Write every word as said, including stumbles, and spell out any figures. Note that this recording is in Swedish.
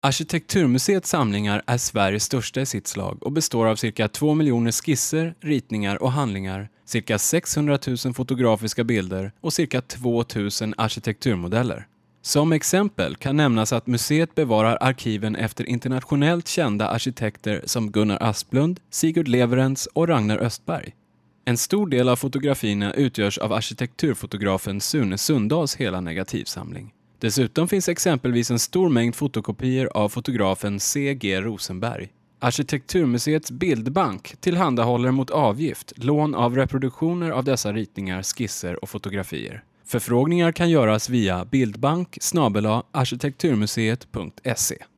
Arkitekturmuseets samlingar är Sveriges största i sitt slag och består av cirka två miljoner skisser, ritningar och handlingar, cirka sexhundratusen fotografiska bilder och cirka tvåtusen arkitekturmodeller. Som exempel kan nämnas att museet bevarar arkiven efter internationellt kända arkitekter som Gunnar Asplund, Sigurd Leverentz och Ragnar Östberg. En stor del av fotografierna utgörs av arkitekturfotografen Sune Sundahls hela negativsamling. Dessutom finns exempelvis en stor mängd fotokopior av fotografen C G Rosenberg. Arkitekturmuseets bildbank tillhandahåller mot avgift lån av reproduktioner av dessa ritningar, skisser och fotografier. Förfrågningar kan göras via bildbank snabel-a arkitekturmuseet punkt se.